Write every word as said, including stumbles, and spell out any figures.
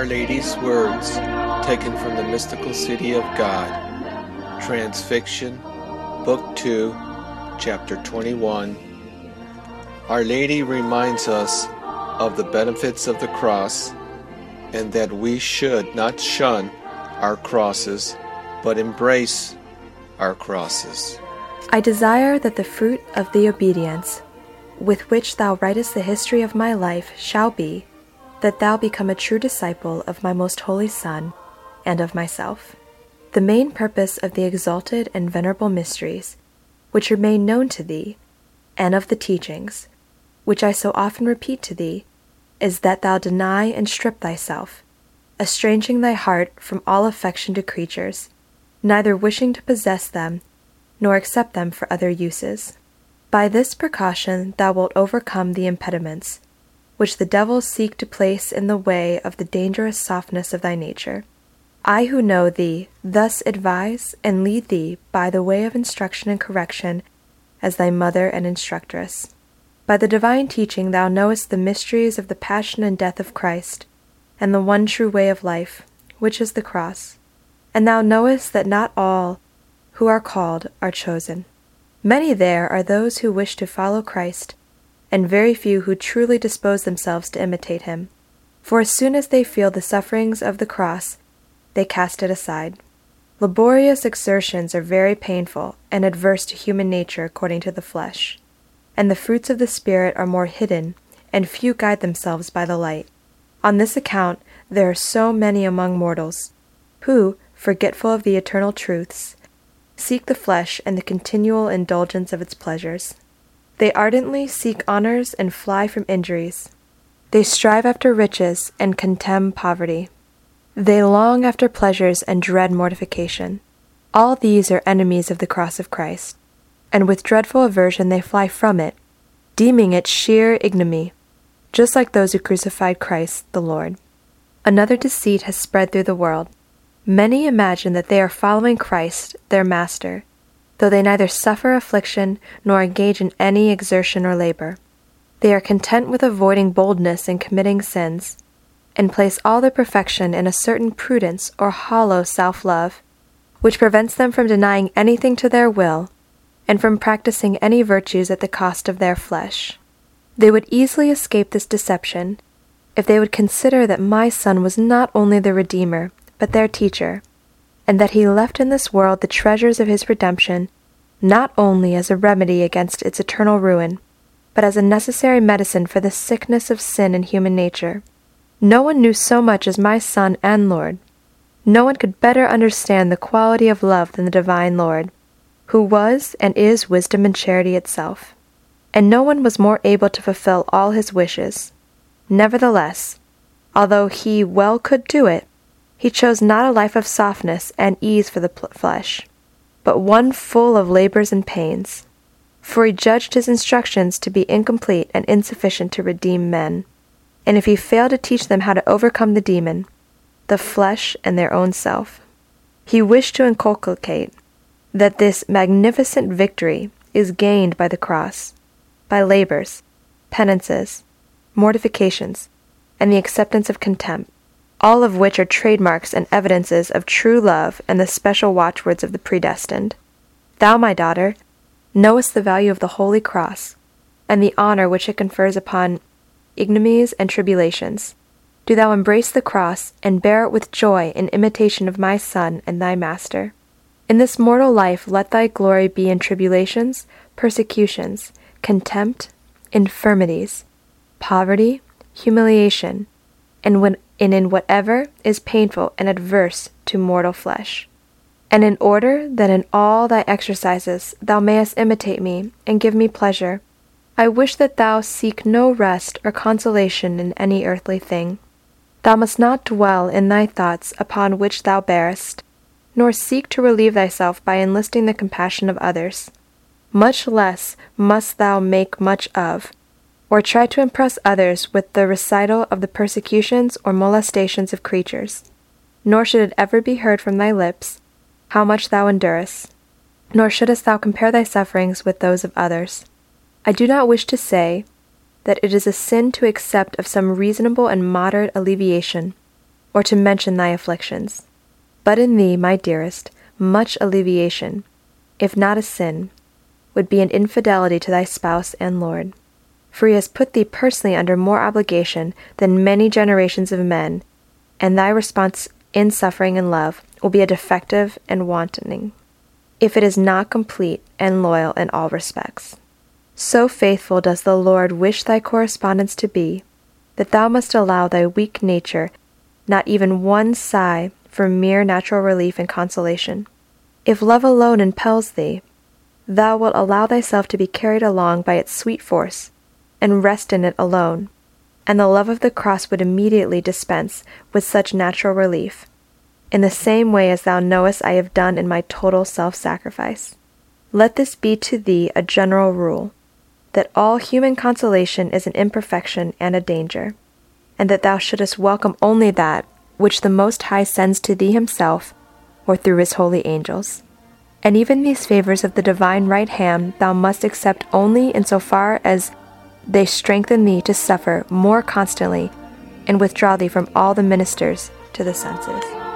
Our Lady's Words, taken from the Mystical City of God, Transfiction, Book two, Chapter twenty-one. Our Lady reminds us of the benefits of the cross, and that we should not shun our crosses, but embrace our crosses. I desire that the fruit of the obedience with which thou writest the history of my life shall be, that thou become a true disciple of my most holy Son, and of myself. The main purpose of the exalted and venerable mysteries, which are made known to thee, and of the teachings, which I so often repeat to thee, is that thou deny and strip thyself, estranging thy heart from all affection to creatures, neither wishing to possess them, nor accept them for other uses. By this precaution thou wilt overcome the impediments, which the devils seek to place in the way of the dangerous softness of thy nature. I who know thee thus advise and lead thee by the way of instruction and correction as thy mother and instructress. By the divine teaching thou knowest the mysteries of the passion and death of Christ, and the one true way of life, which is the cross. And thou knowest that not all who are called are chosen. Many there are those who wish to follow Christ, and very few who truly dispose themselves to imitate him. For as soon as they feel the sufferings of the cross, they cast it aside. Laborious exertions are very painful and adverse to human nature according to the flesh, and the fruits of the Spirit are more hidden, and few guide themselves by the light. On this account there are so many among mortals, who, forgetful of the eternal truths, seek the flesh and the continual indulgence of its pleasures. They ardently seek honors and fly from injuries. They strive after riches and contemn poverty. They long after pleasures and dread mortification. All these are enemies of the cross of Christ, and with dreadful aversion they fly from it, deeming it sheer ignominy, just like those who crucified Christ the Lord. Another deceit has spread through the world. Many imagine that they are following Christ, their Master, though they neither suffer affliction nor engage in any exertion or labor. They are content with avoiding boldness in committing sins, and place all their perfection in a certain prudence or hollow self-love, which prevents them from denying anything to their will, and from practicing any virtues at the cost of their flesh. They would easily escape this deception if they would consider that my Son was not only the Redeemer, but their teacher, and that he left in this world the treasures of his redemption not only as a remedy against its eternal ruin, but as a necessary medicine for the sickness of sin in human nature. No one knew so much as my Son and Lord. No one could better understand the quality of love than the divine Lord, who was and is wisdom and charity itself. And no one was more able to fulfill all his wishes. Nevertheless, although he well could do it, he chose not a life of softness and ease for the pl- flesh, but one full of labors and pains. For he judged his instructions to be incomplete and insufficient to redeem men. And if he failed to teach them how to overcome the demon, the flesh and their own self, he wished to inculcate that this magnificent victory is gained by the cross, by labors, penances, mortifications, and the acceptance of contempt, all of which are trademarks and evidences of true love and the special watchwords of the predestined. Thou, my daughter, knowest the value of the Holy Cross, and the honor which it confers upon ignominies and tribulations. Do thou embrace the cross, and bear it with joy in imitation of my Son and thy Master. In this mortal life let thy glory be in tribulations, persecutions, contempt, infirmities, poverty, humiliation, and when and in whatever is painful and adverse to mortal flesh. And in order that in all thy exercises thou mayest imitate me, and give me pleasure, I wish that thou seek no rest or consolation in any earthly thing. Thou must not dwell in thy thoughts upon which thou bearest, nor seek to relieve thyself by enlisting the compassion of others. Much less must thou make much of, or try to impress others with the recital of the persecutions or molestations of creatures. Nor should it ever be heard from thy lips how much thou endurest, nor shouldest thou compare thy sufferings with those of others. I do not wish to say that it is a sin to accept of some reasonable and moderate alleviation, or to mention thy afflictions. But in thee, my dearest, much alleviation, if not a sin, would be an infidelity to thy spouse and Lord. For he has put thee personally under more obligation than many generations of men, and thy response in suffering and love will be a defective and wantoning, if it is not complete and loyal in all respects. So faithful does the Lord wish thy correspondence to be, that thou must allow thy weak nature not even one sigh for mere natural relief and consolation. If love alone impels thee, thou wilt allow thyself to be carried along by its sweet force, and rest in it alone, and the love of the cross would immediately dispense with such natural relief, in the same way as thou knowest I have done in my total self-sacrifice. Let this be to thee a general rule, that all human consolation is an imperfection and a danger, and that thou shouldest welcome only that which the Most High sends to thee himself, or through his holy angels. And even these favors of the divine right hand thou must accept only in so far as they strengthen thee to suffer more constantly, and withdraw thee from all the ministers to the senses.